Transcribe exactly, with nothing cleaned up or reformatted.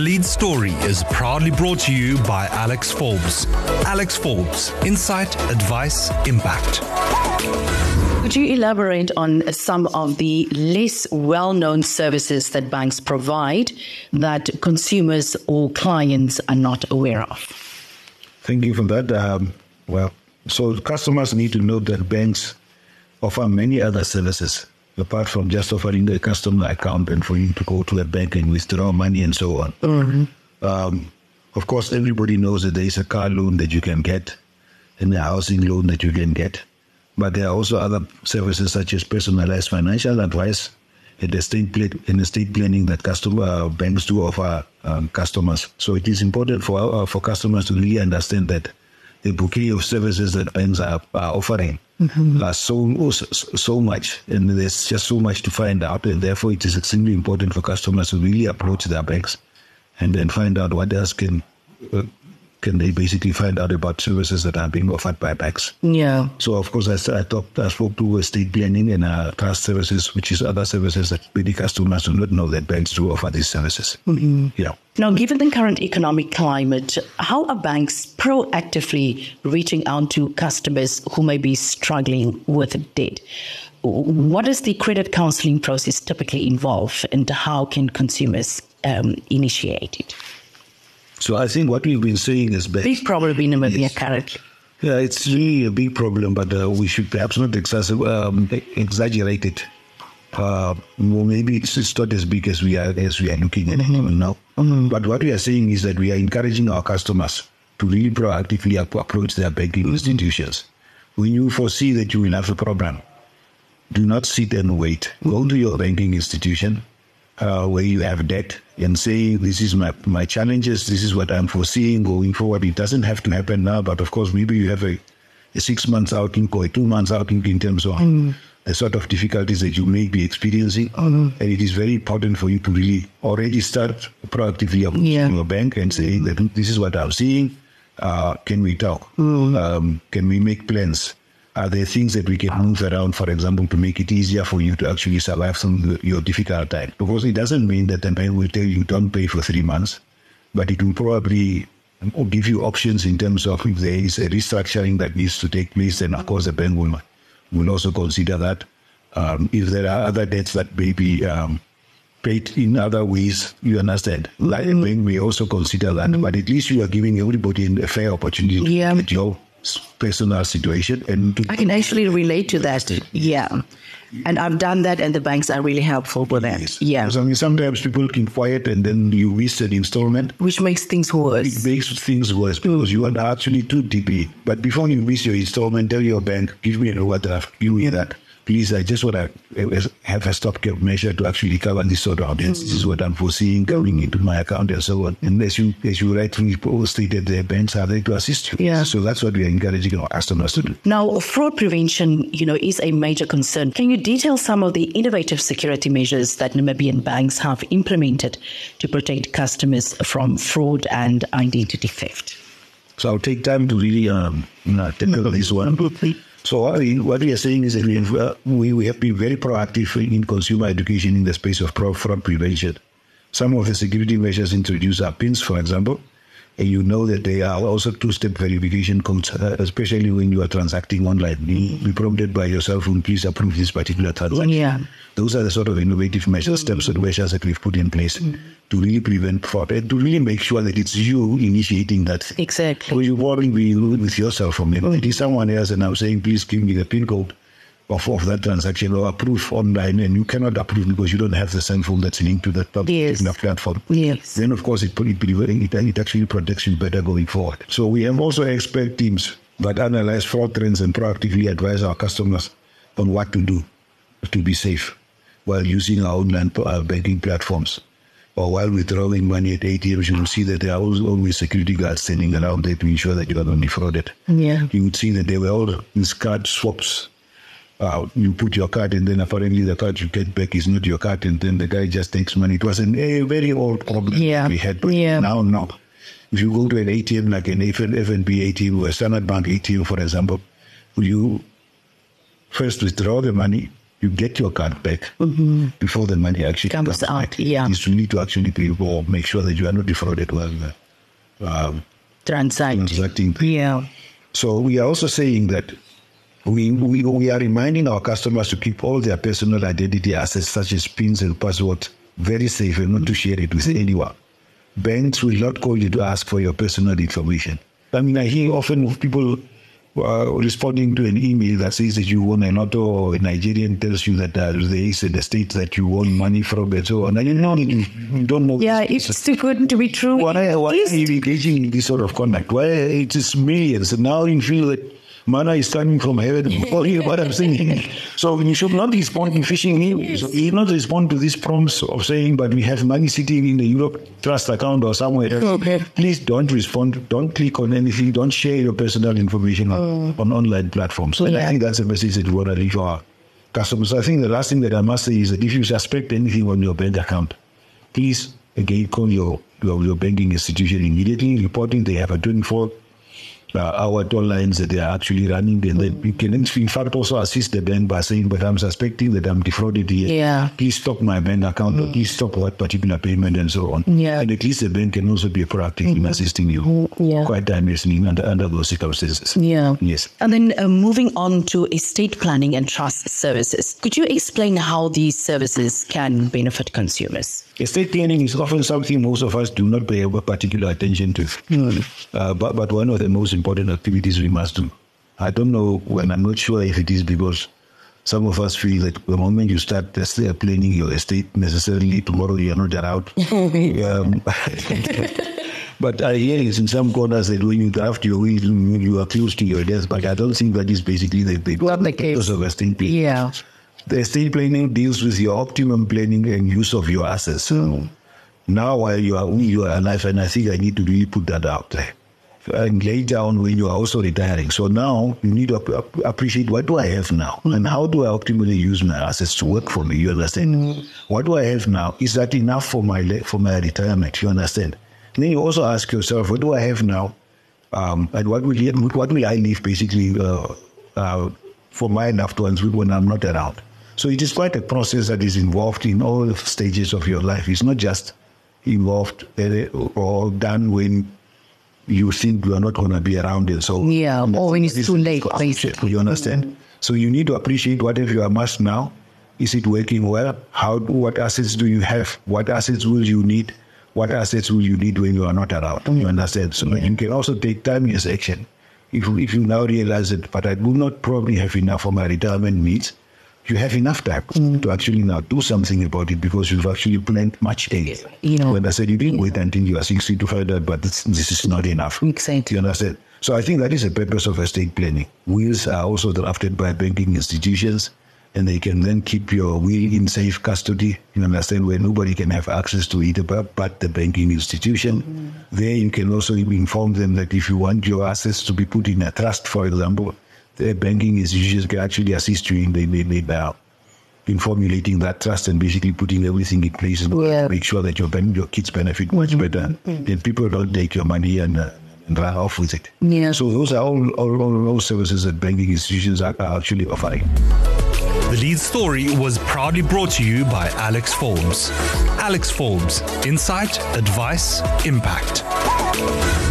lead story is proudly brought to you by Alex Forbes. Alex Forbes, insight, advice, impact. Could you elaborate on some of the less well-known services that banks provide that consumers or clients are not aware of? Thank you for that. Um, well, so customers need to know that banks offer many other services apart from just offering the customer account and for you to go to a bank and withdraw money and so on. Mm-hmm. Um, of course, everybody knows that there is a car loan that you can get and a housing loan that you can get. But there are also other services such as personalized financial advice and estate, pl- and estate planning that customer uh, banks do offer um, customers. So it is important for uh, for customers to really understand that the bouquet of services that banks are, are offering mm-hmm. are so, so so much, and there's just so much to find out, and therefore it is extremely important for customers to really approach their banks and then find out what else can uh, can they basically find out about services that are being offered by banks. Yeah. So, of course, I, I, talked, I spoke to estate planning and uh, trust services, which is other services that many customers do not know that banks do offer these services. Mm-hmm. Yeah. Now, given the current economic climate, how are banks proactively reaching out to customers who may be struggling with debt? What does the credit counseling process typically involve, and how can consumers um, initiate it? So I think what we've been saying is best. Big problem in Namibia yes. currently. Yeah, it's really a big problem, but uh, we should perhaps not excessive, um, exaggerate it. Uh, well, maybe it's, it's not as big as we are as we are looking at mm-hmm. it now. Mm-hmm. But what we are saying is that we are encouraging our customers to really proactively approach their banking institutions. When you foresee that you will have a problem, do not sit and wait. Go to your banking institution uh, where you have debt and say, this is my, my challenges, this is what I'm foreseeing going forward. It doesn't have to happen now, but of course, maybe you have a, a six months outlook or a two months outlook in terms of mm. the sort of difficulties that you may be experiencing. Mm. And it is very important for you to really already start proactively approaching yeah. your bank and saying that this is what I'm seeing. Uh, can we talk? Mm. Um, can we make plans? Are there things that we can move around, for example, to make it easier for you to actually survive some of your difficult time? Because it doesn't mean that the bank will tell you don't pay for three months, but it will probably give you options in terms of if there is a restructuring that needs to take place, then of course the bank will, will also consider that. Um, if there are other debts that may be um, paid in other ways, you understand. Like mm-hmm. the bank may also consider that, mm-hmm. but at least you are giving everybody a fair opportunity yeah. to your personal situation. And to- I can actually relate to that. Yeah. And I've done that, and the banks are really helpful with that. Yes. Yeah. So, I mean, sometimes people keep quiet and then you miss an installment. Which makes things worse. It makes things worse because mm. you are actually too deep. But before you miss your installment, tell your bank, give me an overdraft, give me that. Please, I just want to have a stopgap measure to actually cover this sort of debts. Mm. This is what I'm foreseeing coming into my account and so on. And as you, as you rightfully stated, the banks are there to assist you. Yeah. So that's what we are encouraging our customers to do. Now, fraud prevention, you know, is a major concern. Can you detail some of the innovative security measures that Namibian banks have implemented to protect customers from fraud and identity theft? So I'll take time to really um, you know, tackle this one. So what we, what we are saying is that we have, uh, we, we have been very proactive in consumer education in the space of fraud prevention. Some of the security measures introduced are PINs, for example, and you know that they are also two-step verification codes, uh, especially when you are transacting online. You be prompted by your cell phone, please approve this particular transaction. Yeah. Those are the sort of innovative measures, steps and measures that we've put in place mm. to really prevent fraud and to really make sure that it's you initiating that. Exactly. So you probably be with your cell phone. Mm. It is someone else and I'm saying, please give me the PIN code of, of that transaction or approve online, and you cannot approve because you don't have the cell phone that's linked to that yes. platform. Yes. Then, of course, it, it, it, it actually protects you better going forward. So we have also expert teams that analyze fraud trends and proactively advise our customers on what to do to be safe while using our online uh, banking platforms. Or while withdrawing money at A T Ms, you will see that there are always security guards standing around there to ensure that you are not defrauded. Yeah. You would see that there were all these card swaps. Uh, you put your card and then apparently the card you get back is not your card, and then the guy just takes money. It was an, a very old problem yeah. we had, but yeah. now, no. If you go to an A T M like an F N B A T M or a Standard Bank A T M, for example, you first withdraw the money, you get your card back mm-hmm. before the money actually comes, comes out. Back. Yeah, is you need to actually pay or make sure that you are not defrauded while um, transacting. transacting. Yeah. So we are also saying that we, we we are reminding our customers to keep all their personal identity assets such as pins and passwords very safe and not to share it with anyone. Banks will not call you to ask for your personal information. I mean, I hear often of people uh, responding to an email that says that you won an auto, or a Nigerian tells you that uh, there is an estate that you won money from and so on. And you know, you don't know. Yeah, it's too good to be true. Why, why are you engaging in this sort of conduct? Why it is millions? And now you feel that manna is coming from heaven. What I'm saying. So you should not respond to phishing emails. So you should not respond to these prompts of saying, but we have money sitting in the Europe Trust account or somewhere else. Okay. Please don't respond. Don't click on anything. Don't share your personal information on, mm. on online platforms. So yeah. I think that's a message that we want to leave for our customers. I think the last thing that I must say is that if you suspect anything on your bank account, please, again, call your, your, your banking institution immediately, reporting they have a twenty-four Uh, our toll lines that they are actually running, and then you can in fact also assist the bank by saying, but I'm suspecting that I'm defrauded here. Yeah. Please stop my bank account mm. or please stop that particular payment and so on. Yeah. And at least the bank can also be proactive mm-hmm. in assisting you yeah. quite timely under, under those circumstances. Yeah. Yes. And then uh, moving on to estate planning and trust services. Could you explain how these services can benefit consumers? Estate planning is often something most of us do not pay particular attention to, mm. uh, but, but one of the most important activities we must do. I don't know when, I'm not sure if it is because some of us feel that the moment you start planning your estate, necessarily tomorrow you are not around. um, but I hear it in some corners that when you draft your will, you are close to your death, but I don't think that is basically the, the well, the case. of estate planning. Yeah. The estate planning deals with your optimum planning and use of your assets. So now while you are, you are alive, and I think I need to really put that out there. And later on when you are also retiring. So now you need to ap- appreciate what do I have now and how do I optimally use my assets to work for me, you understand? Mm. What do I have now? Is that enough for my le- for my retirement, you understand? And then you also ask yourself, what do I have now? Um, and what will, what will I leave basically uh, uh, for my loved ones when I'm not around? So it is quite a process that is involved in all stages of your life. It's not just involved uh, or done when you think you are not going to be around it. So yeah, or when it's too late, basically. You understand? Mm-hmm. So you need to appreciate whatever you amassed now. Is it working well? How? What assets do you have? What assets will you need? What assets will you need when you are not around? Mm-hmm. You understand? So yeah. You can also take timeless action. If, if you now realize that, but I will not probably have enough for my retirement needs, you have enough time mm. to actually now do something about it because you've actually planned much earlier. You know, when I said you didn't yeah. wait until you are sixty to find out, but this, this is not enough. Exactly. You understand? So I think that is the purpose of estate planning. Wills are also drafted by banking institutions, and they can then keep your will in safe custody. You understand, where nobody can have access to it but, but the banking institution. Mm. There you can also inform them that if you want your assets to be put in a trust, for example, the banking institutions can actually assist you in, the, in, the, in formulating that trust and basically putting everything in place and yeah. make sure that your your kids benefit much better. Mm-hmm. And people don't take your money and, uh, and run off with it. Yeah. So those are all, all, all, all services that banking institutions are, are actually offering. The lead story was proudly brought to you by Alex Forbes. Alex Forbes, insight, advice, impact.